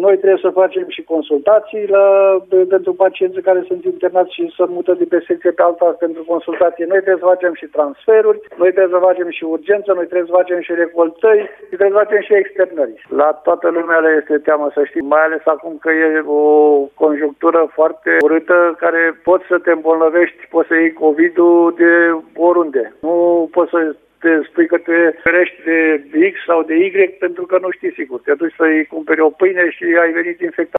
Noi trebuie să facem și consultații pentru pacienții care sunt internați și se mută de pe secție pe alta pentru consultații. Noi trebuie să facem și transferuri, noi trebuie să facem și urgență, noi trebuie să facem și recoltări, și trebuie să facem și externări. La toată lumea le este teamă, să știi, mai ales acum că e o conjunctură foarte urâtă care poți să te îmbolnăvești, poți să iei COVID-ul de oriunde. Nu poți să te spui că te ferești de X sau de Y pentru că nu știi sigur. Te duci să-i cumperi o pâine și ai venit infectat.